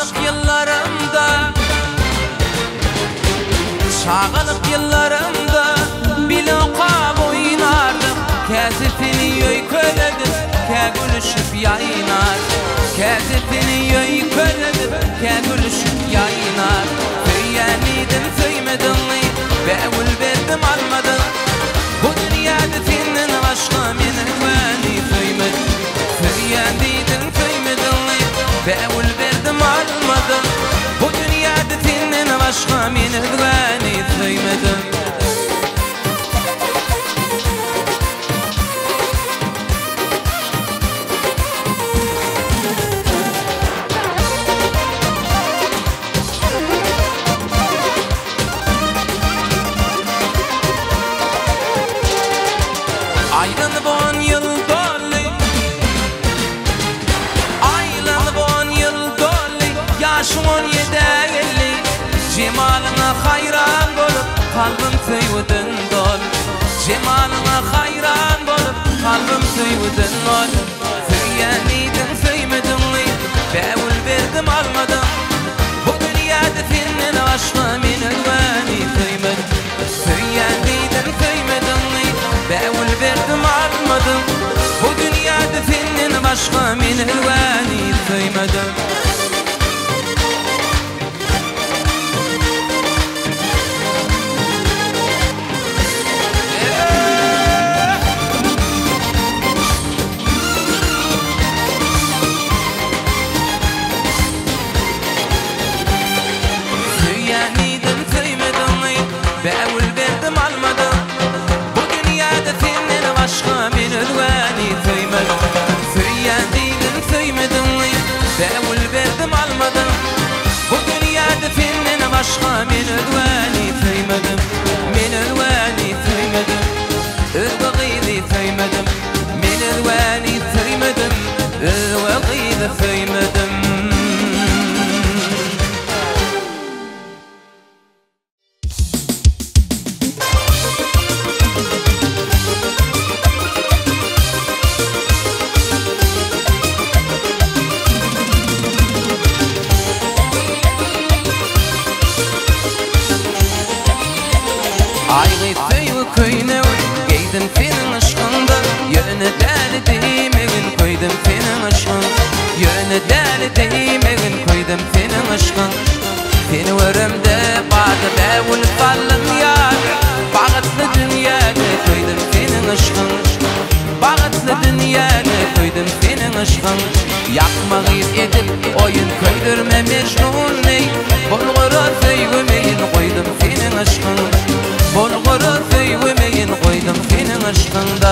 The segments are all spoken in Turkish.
Aşk yıllarımda, çağılık yıllarımda biloqab oynardım. Kezifini yoy köledim, ke gülüşüp yaynar. Kezifini yoy köledim, ke gülüşüp yaynar. Söyyeniydim söymedim, beğul verdim almadım. Bu dünyada senin başka meni güveni söymedim. Söyyeniydim söymedim, beğul verdim almadım. Bu dünyada senin başka meni güveni söymedim. Aylanıp 10 yıl dolu, aylanıp 10 yıl dolu, yaşım 17-50. Cemalına hayran bolup kalbim söýüdün dol. Cemalına hayran bolup kalbim söýüdün dol. Söyýänidin söýmedin, beğul verdim almadım. Bu dünyada senin başka meni güveni söymedim. Söyýänidin söýmedin, beğul verdim almadım. Bu dünyada senin başka meni güveni söymedim. Söyýänidin söýmedin, beğul verdim almadım. Bu dünyada senin başka meni güveni söymedim. Söyýänidin söýmedin, beğul verdim almadım. Bu dünyada senin başka meni güveni söymedim. Meni güveni söymedim, özbagîdi söymedim. Meni güveni söymedim, özbagîdi söymedim. Aygy söýü köýne geýdim senin aşkynda. Ýöne däli diýmegin koýdum senin aşkyň. Ýöne däli diýmegin koýdum senin aşkyň. Seni görümde bada beğul fallym ýar. Bagatly dünýäge koýdum senin aşkyň. Bagatly dünýäge koýdum senin aşkyň. Ýakmagy edip oýun köýdürme mecnun ney. Bolgara söýgümeyin koýdum senin aşkyň. Bolgara söýgümeyin koýdum senin aşkynda.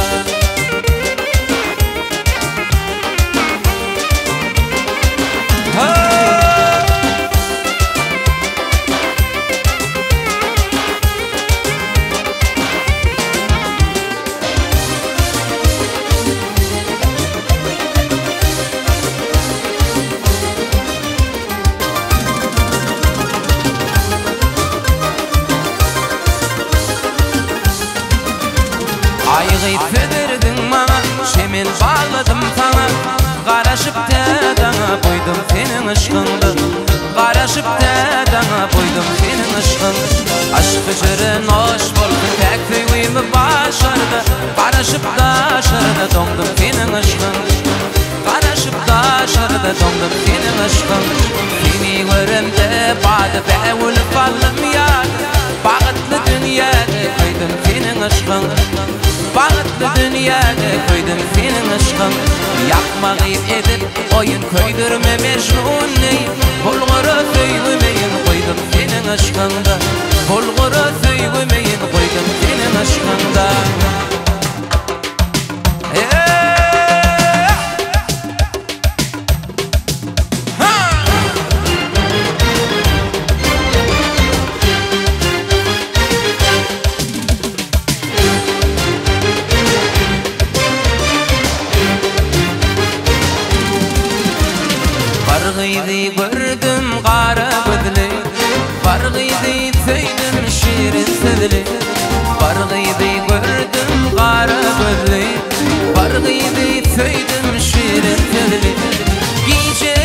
Aygy söderdiň maňa, şemel bagladım sana. Garaşyp daňa koýdum senin aşkynda. Garaşyp daňa koýdum senin aşkyň. Aşk jeren hoş boldy, tek söýgümi başardy. Garaşyp daşarda doňdum senin aşkyň. Garaşyp daşarda doňdum senin aşkyň. Seni görümde bada beğul fallym ýar. Bagatly dünýäge koýdum senin aşkyň. Bagatly dünýäge koýdum senin aşkyň. Ýakmagy edip oýun köýdürme mecnun ney. Bolgara söýgümeyin koýdum senin aşkynda. Bolgara söýgümeyin koýdum senin aşkynda. Bargydy gördüm gara gözli, bargydy söýdüm şirin sözli. Bargydy gördüm gara gözli, bargydy söýdüm şirin sözli. Gece